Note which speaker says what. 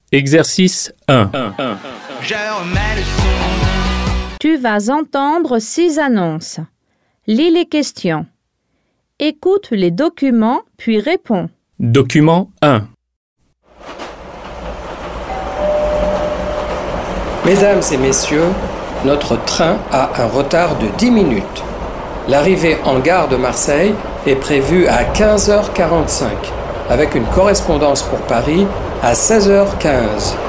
Speaker 1: Exercice 1.
Speaker 2: Tu vas entendre 6 annonces. Lis les questions. Écoute les documents, puis réponds.
Speaker 1: Document 1.
Speaker 3: Mesdames et messieurs, notre train a un retard de 10 minutes. L'arrivée en gare de Marseille est prévue à 15h45, avec une correspondance pour Paris à 16h15.